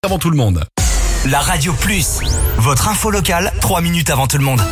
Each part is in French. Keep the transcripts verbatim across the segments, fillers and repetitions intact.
avant tout le monde. La Radio Plus, votre info locale, trois minutes avant tout le monde.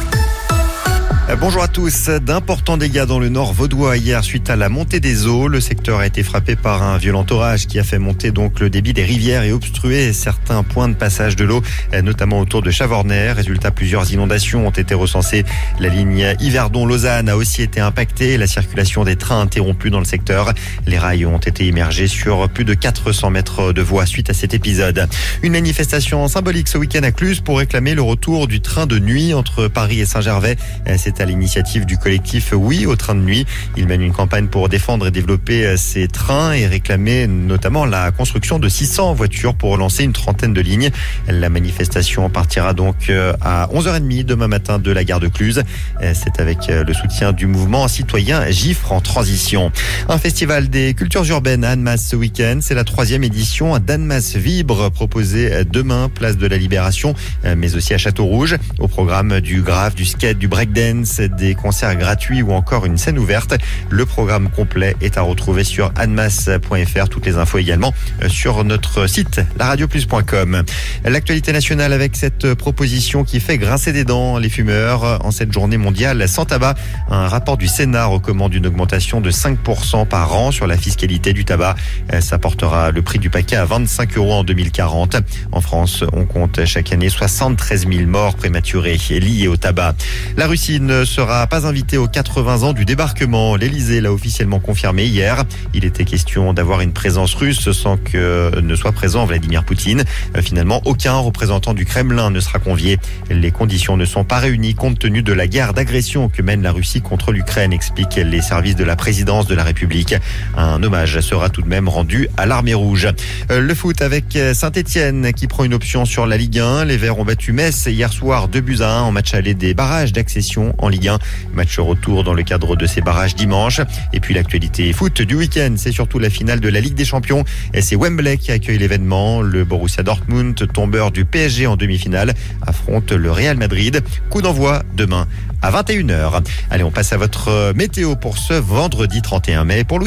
Bonjour à tous. D'importants dégâts dans le nord vaudois hier suite à la montée des eaux. Le secteur a été frappé par un violent orage qui a fait monter donc le débit des rivières et obstruer certains points de passage de l'eau, notamment autour de Chavornay. Résultat, plusieurs inondations ont été recensées. La ligne Yverdon-Lausanne a aussi été impactée. La circulation des trains interrompue dans le secteur. Les rails ont été immergés sur plus de quatre cents mètres de voies suite à cet épisode. Une manifestation symbolique ce week-end à Cluses pour réclamer le retour du train de nuit entre Paris et Saint-Gervais. C'est à l'initiative du collectif Oui au train de nuit. Il mène une campagne pour défendre et développer ces trains et réclamer notamment la construction de six cents voitures pour relancer une trentaine de lignes. La manifestation partira donc à onze heures trente demain matin de la gare de Cluses. C'est avec le soutien du mouvement citoyen Gifre en transition. Un festival des cultures urbaines à Annemasse ce week-end. C'est la troisième édition d'Annemasse Vibre proposée demain, place de la Libération, mais aussi à Château-Rouge. Au programme du graphe, du skate, du breakdance, des concerts gratuits ou encore une scène ouverte. Le programme complet est à retrouver sur annemasse point f r. Toutes les infos également sur notre site la radio plus point com. L'actualité nationale avec cette proposition qui fait grincer des dents les fumeurs en cette journée mondiale sans tabac. Un rapport du Sénat recommande une augmentation de cinq pour cent par an sur la fiscalité du tabac. Ça portera le prix du paquet à vingt-cinq euros en deux mille quarante. En France, on compte chaque année soixante-treize mille morts prématurées liées au tabac. La Russie ne ne sera pas invité aux quatre-vingts ans du débarquement. L'Elysée l'a officiellement confirmé hier. Il était question d'avoir une présence russe sans que ne soit présent Vladimir Poutine. Finalement, aucun représentant du Kremlin ne sera convié. Les conditions ne sont pas réunies compte tenu de la guerre d'agression que mène la Russie contre l'Ukraine, expliquent les services de la présidence de la République. Un hommage sera tout de même rendu à l'Armée rouge. Le foot avec Saint-Etienne qui prend une option sur la Ligue un. Les Verts ont battu Metz hier soir deux buts à un en match aller des barrages d'accession en Ligue un. Match retour dans le cadre de ces barrages dimanche. Et puis l'actualité foot du week-end, c'est surtout la finale de la Ligue des Champions. Et c'est Wembley qui accueille l'événement. Le Borussia Dortmund, tombeur du P S G en demi-finale, affronte le Real Madrid. Coup d'envoi demain à vingt et une heures. Allez, on passe à votre météo pour ce vendredi trente et un mai. Pour Louis